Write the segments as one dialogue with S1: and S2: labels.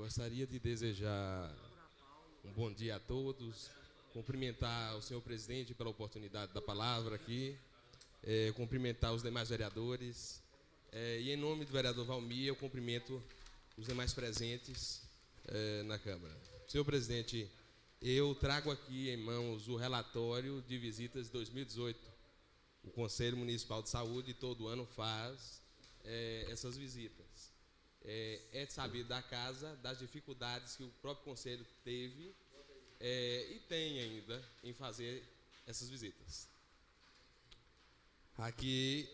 S1: Gostaria de desejar um bom dia a todos, cumprimentar o senhor presidente pela oportunidade da palavra aqui, cumprimentar os demais vereadores, e em nome do vereador Valmir, eu cumprimento os demais presentes na Câmara. Senhor presidente, eu trago aqui em mãos o relatório de visitas de 2018. O Conselho Municipal de Saúde todo ano faz essas visitas. É de saber da casa das dificuldades que o próprio Conselho teve e tem ainda em fazer essas visitas. Aqui,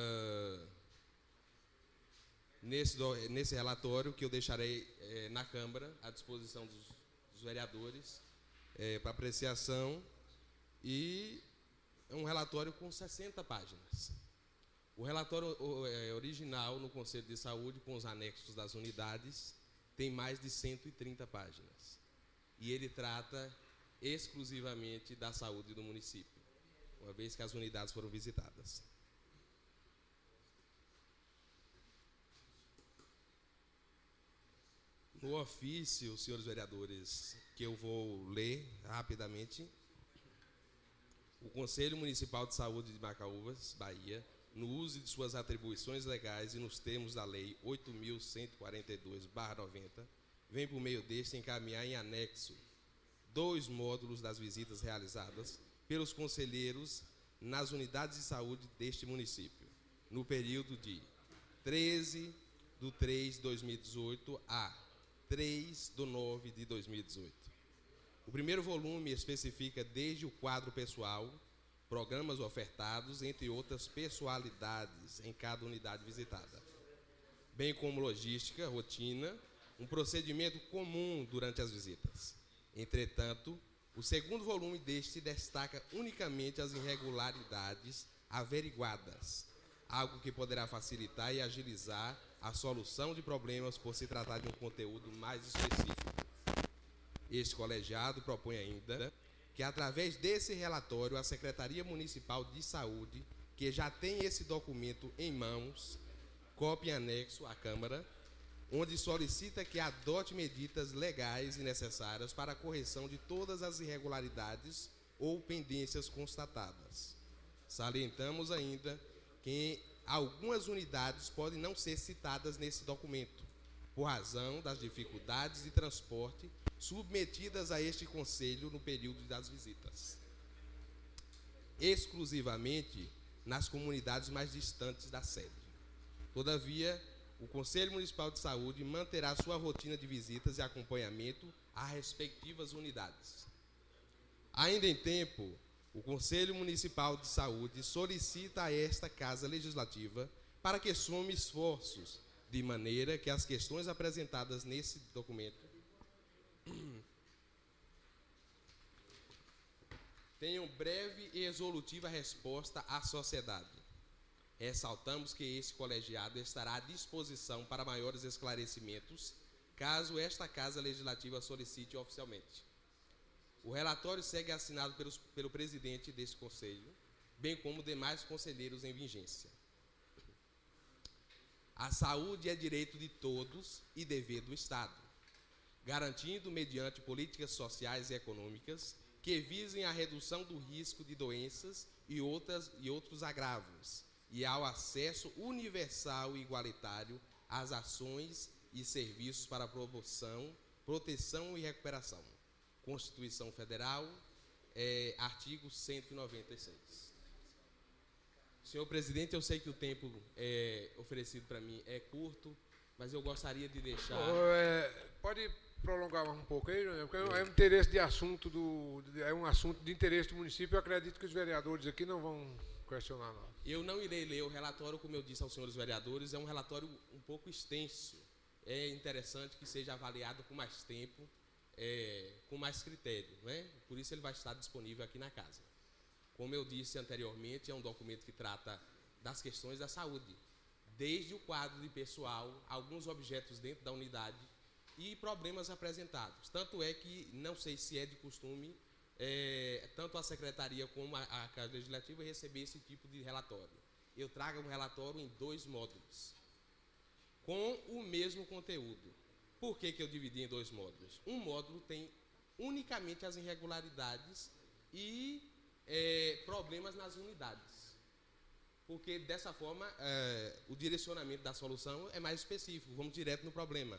S1: nesse relatório que eu deixarei na Câmara, à disposição dos vereadores, para apreciação, e é um relatório com 60 páginas. O relatório original no Conselho de Saúde, com os anexos das unidades, tem mais de 130 páginas. E ele trata exclusivamente da saúde do município, uma vez que as unidades foram visitadas. No ofício, senhores vereadores, que eu vou ler rapidamente, o Conselho Municipal de Saúde de Macaúbas, Bahia, no uso de suas atribuições legais e nos termos da Lei 8.142/90, vem por meio deste encaminhar em anexo 2 módulos das visitas realizadas pelos conselheiros nas unidades de saúde deste município, no período de 13/3/2018 a 3/9/2018. O primeiro volume especifica desde o quadro pessoal, programas ofertados, entre outras pessoalidades em cada unidade visitada, bem como logística, rotina, um procedimento comum durante as visitas. Entretanto, o segundo volume deste destaca unicamente as irregularidades averiguadas, algo que poderá facilitar e agilizar a solução de problemas por se tratar de um conteúdo mais específico. Este colegiado propõe ainda que, através desse relatório, a Secretaria Municipal de Saúde, que já tem esse documento em mãos, cópia em anexo à Câmara, onde solicita que adote medidas legais e necessárias para a correção de todas as irregularidades ou pendências constatadas. Salientamos ainda que algumas unidades podem não ser citadas nesse documento, por razão das dificuldades de transporte submetidas a este Conselho no período das visitas, exclusivamente nas comunidades mais distantes da sede. Todavia, o Conselho Municipal de Saúde manterá sua rotina de visitas e acompanhamento às respectivas unidades. Ainda em tempo, o Conselho Municipal de Saúde solicita a esta Casa Legislativa para que some esforços, de maneira que as questões apresentadas nesse documento tenham breve e resolutiva resposta à sociedade. Ressaltamos que esse colegiado estará à disposição para maiores esclarecimentos, caso esta Casa Legislativa solicite oficialmente. O relatório segue assinado pelo presidente deste Conselho, bem como demais conselheiros em vigência. A saúde é direito de todos e dever do Estado, garantindo, mediante políticas sociais e econômicas, que visem a redução do risco de doenças e outros agravos, e ao acesso universal e igualitário às ações e serviços para promoção, proteção e recuperação. Constituição Federal, artigo 196. Senhor presidente, eu sei que o tempo oferecido para mim é curto, mas eu gostaria de deixar...
S2: Pode prolongar um pouco aí, porque é um interesse de assunto, é um assunto de interesse do município, eu acredito que os vereadores aqui não vão questionar nada.
S1: Eu não irei ler o relatório, como eu disse aos senhores vereadores, é um relatório um pouco extenso. É interessante que seja avaliado com mais tempo, com mais critério, né? Por isso ele vai estar disponível aqui na casa. Como eu disse anteriormente, é um documento que trata das questões da saúde, desde o quadro de pessoal, alguns objetos dentro da unidade e problemas apresentados. Tanto é que, não sei se é de costume, tanto a Secretaria como a Casa Legislativa receber esse tipo de relatório. Eu trago um relatório em 2 módulos, com o mesmo conteúdo. Por que eu dividi em 2 módulos? Um módulo tem unicamente as irregularidades e problemas nas unidades. Porque, dessa forma, o direcionamento da solução é mais específico, vamos direto no problema.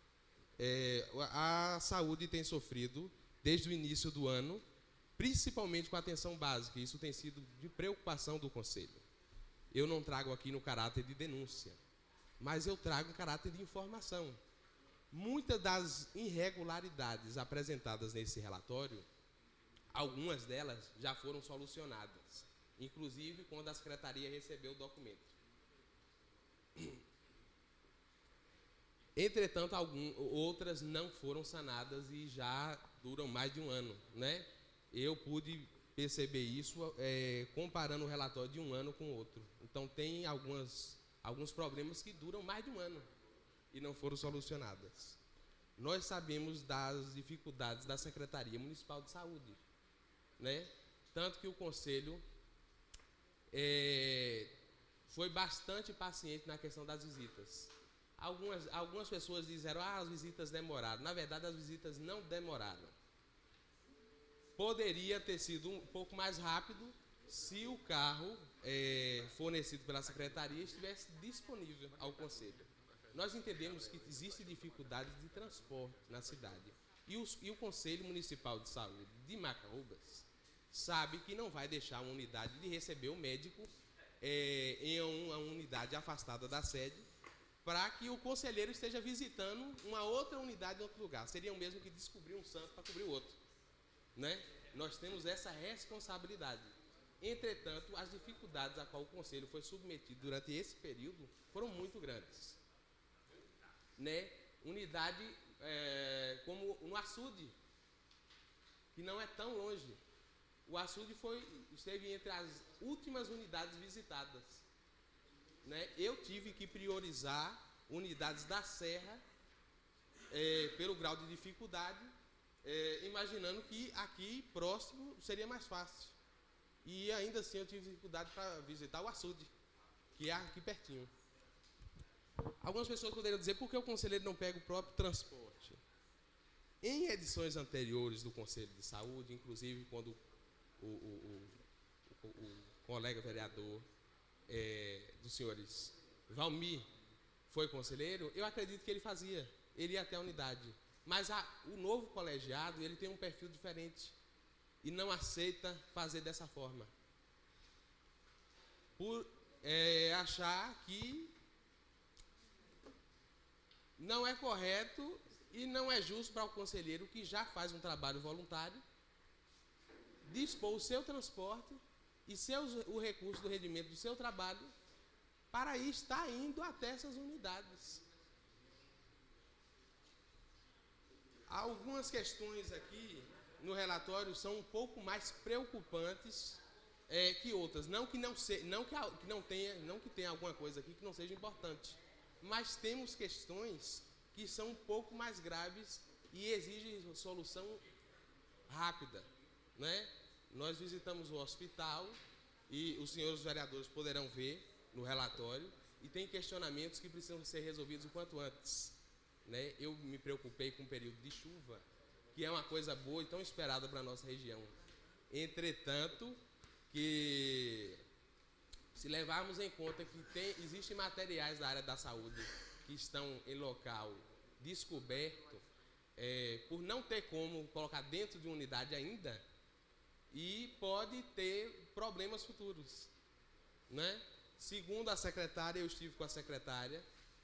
S1: A saúde tem sofrido, desde o início do ano, principalmente com a atenção básica. Isso tem sido de preocupação do Conselho. Eu não trago aqui no caráter de denúncia, mas eu trago em caráter de informação. Muitas das irregularidades apresentadas nesse relatório, algumas delas já foram solucionadas, inclusive quando a Secretaria recebeu o documento. Entretanto, outras não foram sanadas e já duram mais de um ano, né? Eu pude perceber isso comparando o relatório de um ano com o outro. Então, tem alguns problemas que duram mais de um ano e não foram solucionadas. Nós sabemos das dificuldades da Secretaria Municipal de Saúde, né? Tanto que o Conselho foi bastante paciente na questão das visitas. Algumas pessoas disseram, as visitas demoraram. Na verdade, as visitas não demoraram. Poderia ter sido um pouco mais rápido se o carro fornecido pela Secretaria estivesse disponível ao Conselho. Nós entendemos que existe dificuldade de transporte na cidade. E o Conselho Municipal de Saúde de Macaúbas sabe que não vai deixar uma unidade de receber o médico em uma unidade afastada da sede, para que o conselheiro esteja visitando uma outra unidade em outro lugar. Seria o mesmo que descobrir um santo para cobrir o outro, né? Nós temos essa responsabilidade. Entretanto, as dificuldades a qual o Conselho foi submetido durante esse período foram muito grandes, né? Unidade como no açude, que não é tão longe. O açude esteve entre as últimas unidades visitadas, né? Eu tive que priorizar unidades da Serra pelo grau de dificuldade, imaginando que aqui próximo seria mais fácil. E ainda assim eu tive dificuldade para visitar o açude, que é aqui pertinho. Algumas pessoas poderiam dizer, por que o conselheiro não pega o próprio transporte? Em edições anteriores do Conselho de Saúde, inclusive quando o colega vereador dos senhores Valmir foi conselheiro, eu acredito que ele fazia, ele ia até a unidade. Mas o novo colegiado, ele tem um perfil diferente e não aceita fazer dessa forma. Por achar que não é correto e não é justo para o conselheiro que já faz um trabalho voluntário dispor o seu transporte e o recurso do rendimento do seu trabalho para estar indo até essas unidades. Algumas questões aqui no relatório são um pouco mais preocupantes que outras. Não que tenha alguma coisa aqui que não seja importante, mas temos questões que são um pouco mais graves e exigem solução rápida, né? Nós visitamos o hospital e os senhores vereadores poderão ver no relatório, e tem questionamentos que precisam ser resolvidos o quanto antes, né? Eu me preocupei com o período de chuva, que é uma coisa boa e tão esperada para a nossa região. Entretanto, que se levarmos em conta que existem materiais da área da saúde que estão em local descoberto, por não ter como colocar dentro de uma unidade ainda, e pode ter problemas futuros, né? Segundo a secretária, eu estive com a secretária,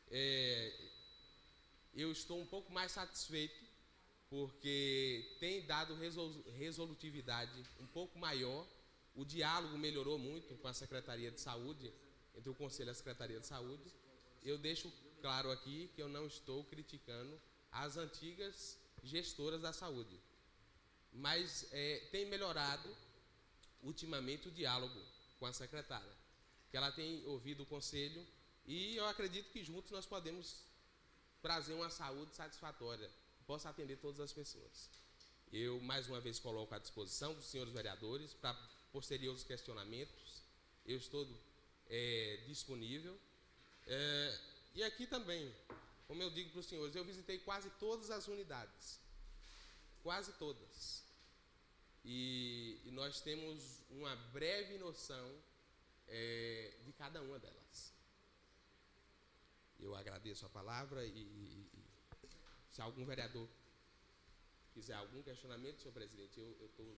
S1: eu estou um pouco mais satisfeito, porque tem dado resolutividade um pouco maior, o diálogo melhorou muito com a Secretaria de Saúde, entre o Conselho e a Secretaria de Saúde. Eu deixo claro aqui que eu não estou criticando as antigas gestoras da saúde, mas tem melhorado ultimamente o diálogo com a secretária, que ela tem ouvido o Conselho, e eu acredito que juntos nós podemos trazer uma saúde satisfatória, que possa atender todas as pessoas. Eu, mais uma vez, coloco à disposição dos senhores vereadores para posteriores questionamentos. Eu estou disponível. E aqui também, Como eu digo para os senhores, eu visitei quase todas as unidades. Quase todas. E nós temos uma breve noção de cada uma delas. Eu agradeço a palavra e se algum vereador quiser algum questionamento, senhor presidente, eu estou